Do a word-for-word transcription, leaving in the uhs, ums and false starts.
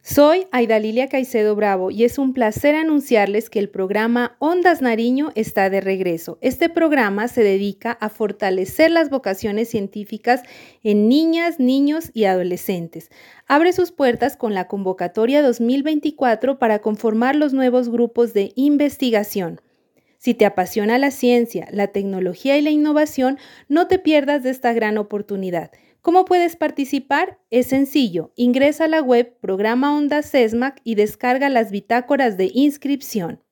Soy Aida Lilia Caicedo Bravo y es un placer anunciarles que el programa Ondas Nariño está de regreso. Este programa se dedica a fortalecer las vocaciones científicas en niñas, niños y adolescentes. Abre sus puertas con la convocatoria dos mil veinticuatro para conformar los nuevos grupos de investigación. Si te apasiona la ciencia, la tecnología y la innovación, no te pierdas de esta gran oportunidad. ¿Cómo puedes participar? Es sencillo. Ingresa a la web Programa Ondas CESMAC y descarga las bitácoras de inscripción.